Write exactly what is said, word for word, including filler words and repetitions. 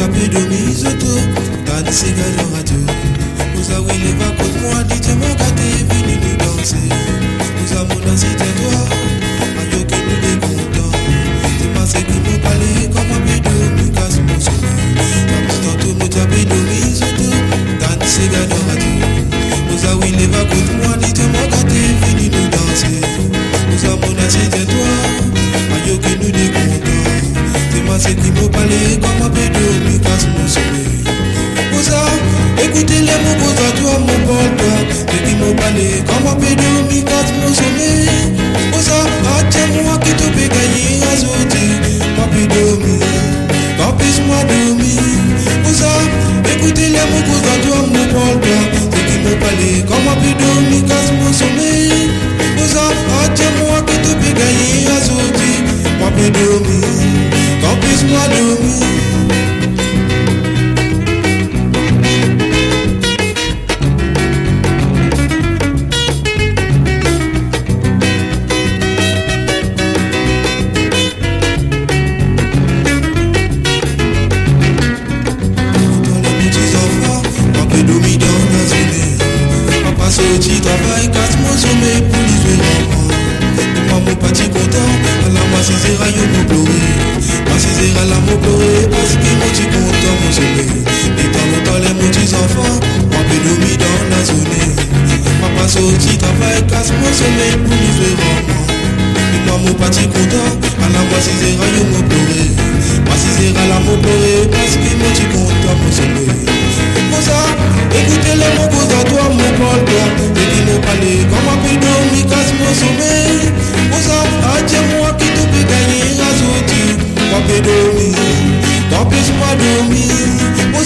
tapé de mise auto, dans ces gars de radio. Vous avez les vacances, moi, dites moi, gâté, venu nous danser. Nous avons dansé tes doigts, aïe, que nous les contents. C'est pas ce qui me parlait, comme un peu de me casse mon sommeil. T'as tantôt nous tapé de mise auto, dans ces gars de radio. Vous avez les vacances, moi, dites moi, gâté, venu nous danser. Nous avons dansé tes doigts, aïe, que nous les contents. C'est pas ce qui me parlait, comme un peu de me casse mon sommeil. Écoutez les mots beaux à toi mon porteur. Et qui m'ont parlé comme un peu de mi casse mon sommeil. Osa, attends-moi qui te peut gagner à sauter. Pas plus dormir, pas plus moi dormir. Osa, écoutez les mots beaux à toi mon porteur. Et qui m'ont parlé comme un peu de mi casse mon sommeil. Osa, attends-moi qui te peut gagner à sauter. Pas plus dormir, pas plus moi dormir. Sorti travail, casse mon sommeil pour livrer l'enfant. Moi mon petit content, à la moi c'est zéro yo mon pleurer. Moi c'est zéro à la mon pleurer, parce que mon petit content mon sommeil. Et dans le temps les mon petits enfants, moi peux dormir dans la zone. Papa sorti travail, casse mon sommeil pour livrer l'enfant. Et moi mon petit content, à la moi c'est zéro yo mon pleurer. Moi c'est zéro à la mon pleurer, parce que mon petit content mon sommeil. Écoutez les mots cause à toi mon porteur. Et qui m'ont parlé comme un peu dormi casse mon sommeil. Osa, attends-moi qui te peut gagner à sauter. Moi peux dormir, tant plus moi dormir.